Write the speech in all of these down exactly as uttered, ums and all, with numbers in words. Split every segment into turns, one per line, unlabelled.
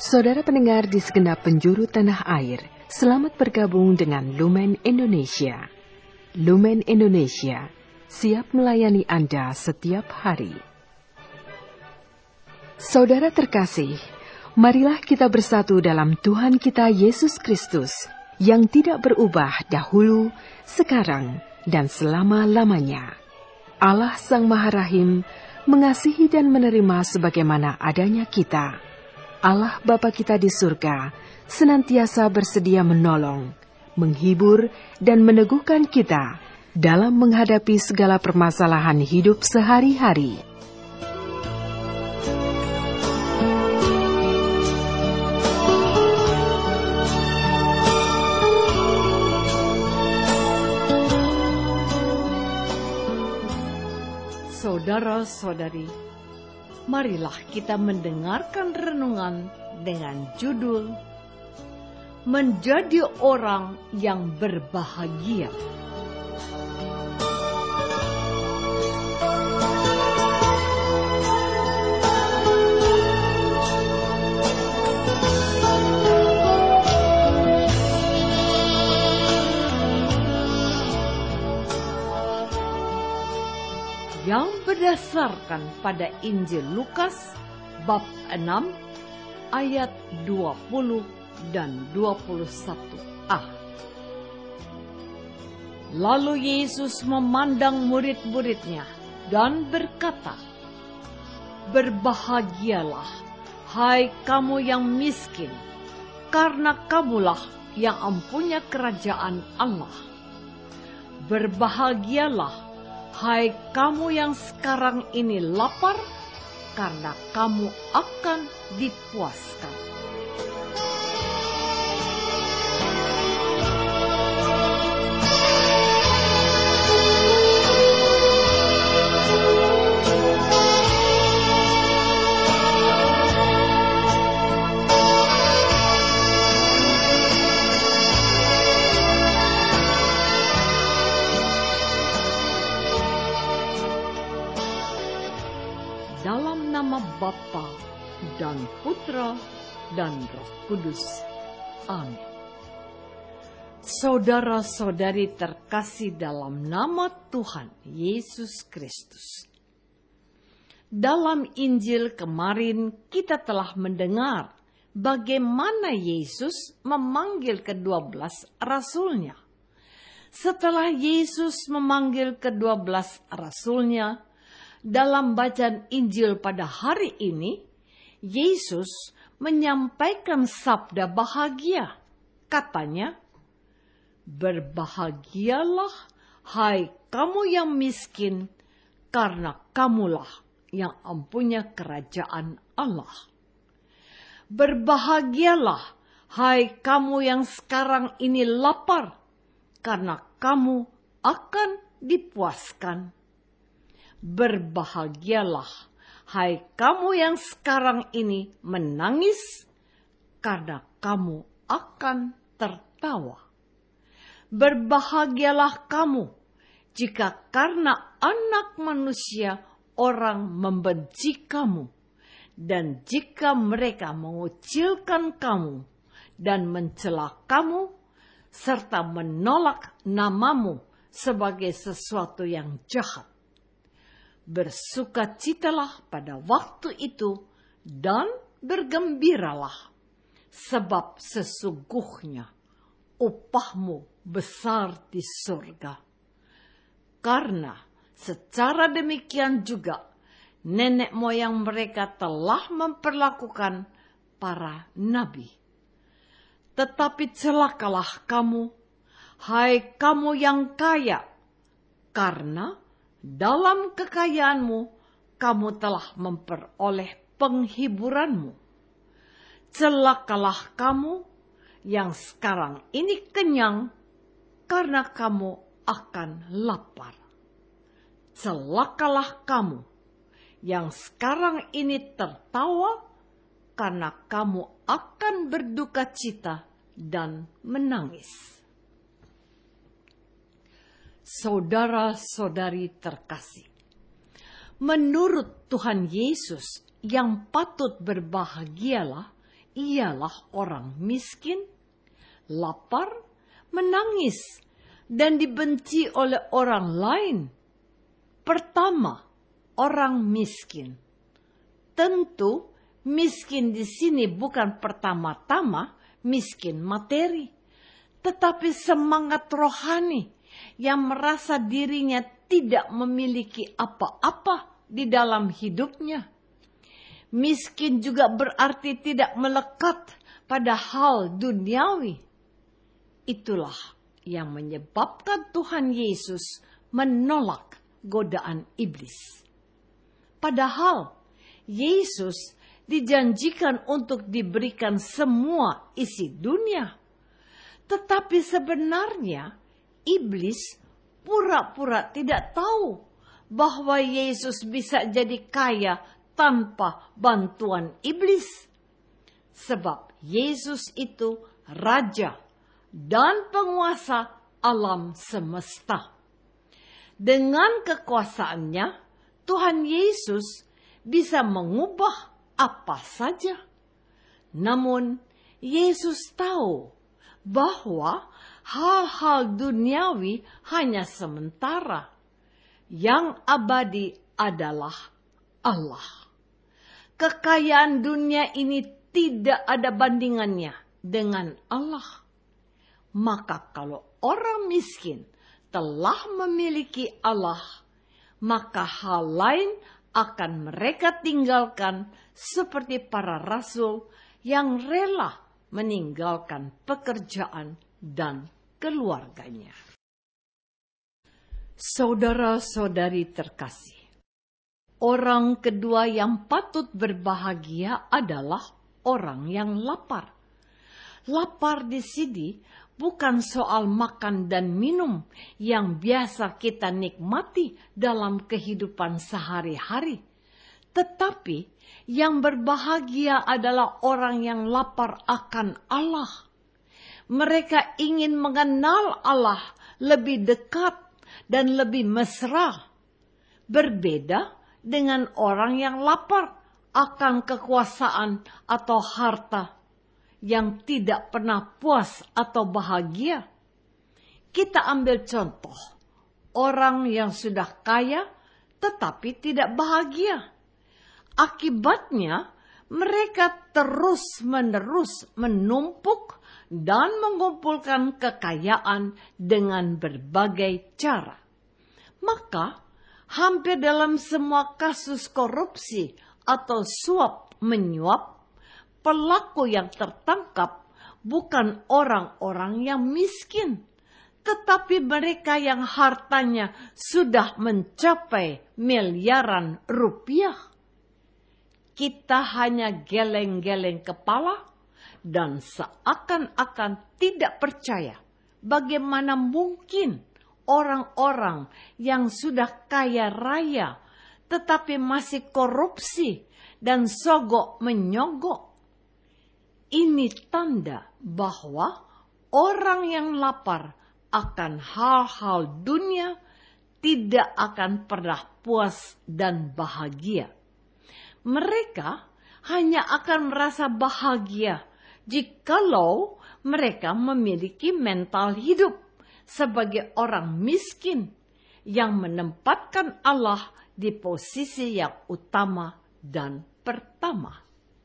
Saudara pendengar di segenap penjuru tanah air, selamat bergabung dengan Lumen Indonesia. Lumen Indonesia siap melayani Anda setiap hari. Saudara terkasih, marilah kita bersatu dalam Tuhan kita Yesus Kristus yang tidak berubah dahulu, sekarang, dan selama-lamanya. Allah Sang Maha Rahim mengasihi dan menerima sebagaimana adanya kita. Allah Bapa kita di surga senantiasa bersedia menolong, menghibur, dan meneguhkan kita dalam menghadapi segala permasalahan hidup sehari-hari.
Saudara-saudari, marilah kita mendengarkan renungan dengan judul Menjadi Orang yang Berbahagia. Yang berdasarkan pada Injil Lukas bab enam ayat dua puluh dan dua puluh satu a. Lalu Yesus memandang murid-muridnya dan berkata, "Berbahagialah, hai kamu yang miskin, karena kamulah yang empunya kerajaan Allah. Berbahagialah, hai kamu yang sekarang ini lapar, karena kamu akan dipuaskan." Dalam nama Bapa dan Putra dan Roh Kudus. Amin. Saudara-saudari terkasih dalam nama Tuhan Yesus Kristus. Dalam Injil kemarin kita telah mendengar bagaimana Yesus memanggil kedua belas rasulnya. Setelah Yesus memanggil kedua belas rasulnya, dalam bacaan Injil pada hari ini, Yesus menyampaikan sabda bahagia. Katanya, "Berbahagialah, hai kamu yang miskin, karena kamulah yang empunya kerajaan Allah. Berbahagialah, hai kamu yang sekarang ini lapar, karena kamu akan dipuaskan. Berbahagialah, hai kamu yang sekarang ini menangis, karena kamu akan tertawa. Berbahagialah kamu jika karena Anak Manusia orang membenci kamu, dan jika mereka mengucilkan kamu dan mencela kamu, serta menolak namamu sebagai sesuatu yang jahat. Bersukacitalah pada waktu itu dan bergembiralah, sebab sesungguhnya upahmu besar di surga. Karena secara demikian juga nenek moyang mereka telah memperlakukan para nabi. Tetapi celakalah kamu, hai kamu yang kaya, karena dalam kekayaanmu, kamu telah memperoleh penghiburanmu. Celakalah kamu yang sekarang ini kenyang, karena kamu akan lapar. Celakalah kamu yang sekarang ini tertawa, karena kamu akan berduka cita dan menangis. Saudara-saudari terkasih, menurut Tuhan Yesus, yang patut berbahagialah ialah orang miskin, lapar, menangis, dan dibenci oleh orang lain. Pertama, orang miskin. Tentu miskin di sini bukan pertama-tama miskin materi, tetapi semangat rohani yang merasa dirinya tidak memiliki apa-apa di dalam hidupnya. Miskin juga berarti tidak melekat pada hal duniawi. Itulah yang menyebabkan Tuhan Yesus menolak godaan iblis. Padahal Yesus dijanjikan untuk diberikan semua isi dunia. Tetapi sebenarnya iblis pura-pura tidak tahu bahwa Yesus bisa jadi kaya tanpa bantuan iblis. Sebab Yesus itu raja dan penguasa alam semesta. Dengan kekuasaannya, Tuhan Yesus bisa mengubah apa saja. Namun, Yesus tahu bahwa hal-hal duniawi hanya sementara. Yang abadi adalah Allah. Kekayaan dunia ini tidak ada bandingannya dengan Allah. Maka kalau orang miskin telah memiliki Allah, maka hal lain akan mereka tinggalkan seperti para rasul yang rela meninggalkan pekerjaan dan keluarganya. Saudara-saudari terkasih, orang kedua yang patut berbahagia adalah orang yang lapar. Lapar di sini bukan soal makan dan minum yang biasa kita nikmati dalam kehidupan sehari-hari. Tetapi yang berbahagia adalah orang yang lapar akan Allah. Mereka ingin mengenal Allah lebih dekat dan lebih mesra. Berbeda dengan orang yang lapar akan kekuasaan atau harta, yang tidak pernah puas atau bahagia. Kita ambil contoh, orang yang sudah kaya tetapi tidak bahagia. Akibatnya, mereka terus-menerus menumpuk dan mengumpulkan kekayaan dengan berbagai cara. Maka, hampir dalam semua kasus korupsi atau suap menyuap, pelaku yang tertangkap bukan orang-orang yang miskin, tetapi mereka yang hartanya sudah mencapai miliaran rupiah. Kita hanya geleng-geleng kepala dan seakan-akan tidak percaya bagaimana mungkin orang-orang yang sudah kaya raya tetapi masih korupsi dan sogok menyogok. Ini tanda bahwa orang yang lapar akan hal-hal dunia tidak akan pernah puas dan bahagia. Mereka hanya akan merasa bahagia jikalau mereka memiliki mental hidup sebagai orang miskin yang menempatkan Allah di posisi yang utama dan pertama.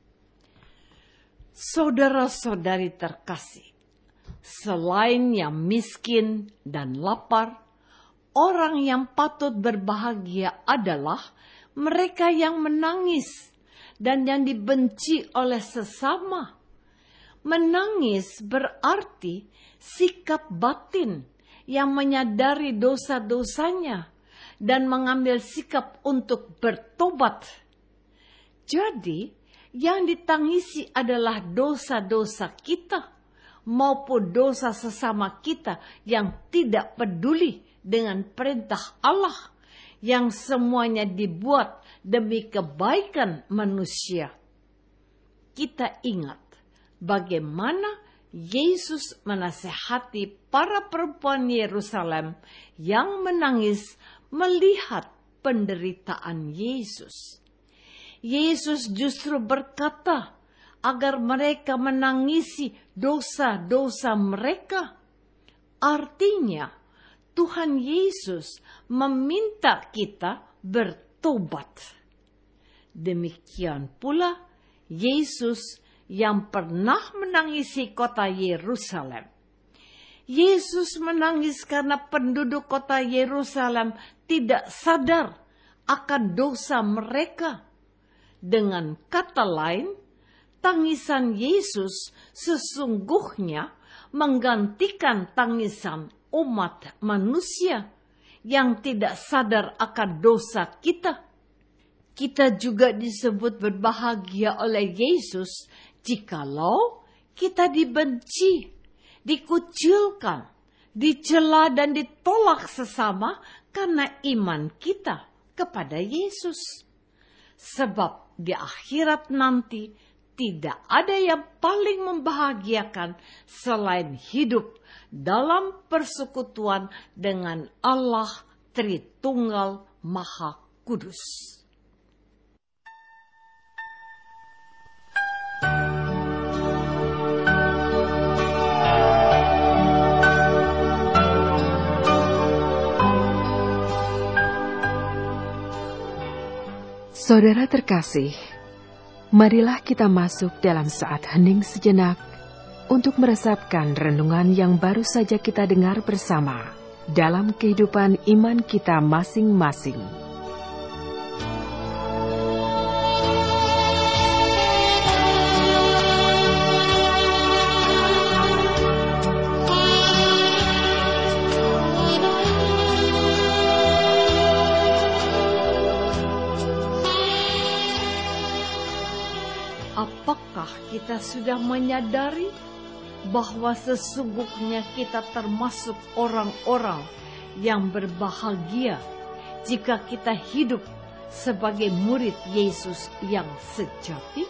Saudara-saudari terkasih, selain yang miskin dan lapar, orang yang patut berbahagia adalah mereka yang menangis dan yang dibenci oleh sesama. Menangis berarti sikap batin yang menyadari dosa-dosanya dan mengambil sikap untuk bertobat. Jadi, yang ditangisi adalah dosa-dosa kita maupun dosa sesama kita yang tidak peduli dengan perintah Allah yang semuanya dibuat demi kebaikan manusia. Kita ingat bagaimana Yesus menasihati para perempuan Yerusalem yang menangis melihat penderitaan Yesus. Yesus justru berkata agar mereka menangisi dosa-dosa mereka. Artinya, Tuhan Yesus meminta kita bertobat. Demikian pula Yesus yang pernah menangisi kota Yerusalem. Yesus menangis karena penduduk kota Yerusalem tidak sadar akan dosa mereka. Dengan kata lain, tangisan Yesus sesungguhnya menggantikan tangisan umat manusia yang tidak sadar akan dosa kita. Kita juga disebut berbahagia oleh Yesus jikalau kita dibenci, dikucilkan, dicela dan ditolak sesama karena iman kita kepada Yesus. Sebab di akhirat nanti tidak ada yang paling membahagiakan selain hidup dalam persekutuan dengan Allah Tritunggal Maha Kudus.
Saudara terkasih, marilah kita masuk dalam saat hening sejenak untuk meresapkan renungan yang baru saja kita dengar bersama dalam kehidupan iman kita masing-masing.
Apakah kita sudah menyadari bahwa sesungguhnya kita termasuk orang-orang yang berbahagia jika kita hidup sebagai murid Yesus yang sejati?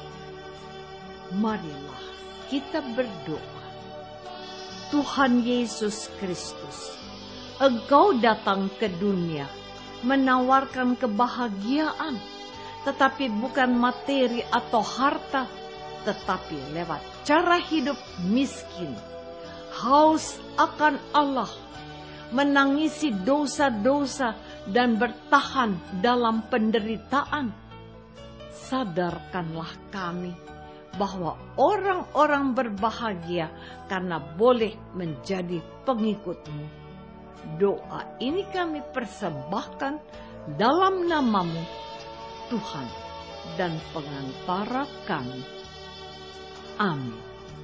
Marilah kita berdoa. Tuhan Yesus Kristus, Engkau datang ke dunia menawarkan kebahagiaan, tetapi bukan materi atau harta, tetapi lewat cara hidup miskin, haus akan Allah, menangisi dosa-dosa dan bertahan dalam penderitaan. Sadarkanlah kami bahwa orang-orang berbahagia karena boleh menjadi pengikut-Mu. Doa ini kami persembahkan dalam nama-Mu, Tuhan dan pengantara kami. Amin.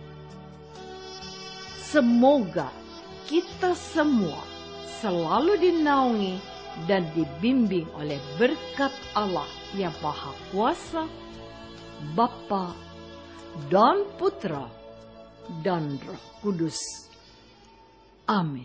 Semoga kita semua selalu dinaungi dan dibimbing oleh berkat Allah yang Maha Kuasa, Bapa dan Putra dan Roh Kudus. Amin.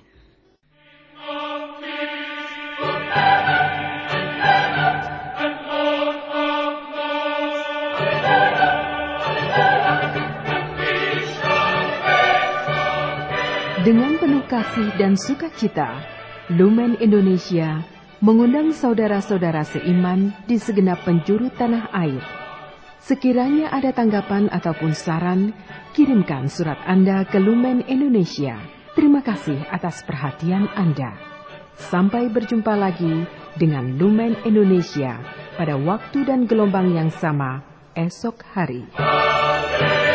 Dengan penuh kasih dan sukacita, Lumen Indonesia mengundang saudara-saudara seiman di segenap penjuru tanah air. Sekiranya ada tanggapan ataupun saran, kirimkan surat Anda ke Lumen Indonesia. Terima kasih atas perhatian Anda. Sampai berjumpa lagi dengan Lumen Indonesia pada waktu dan gelombang yang sama esok hari.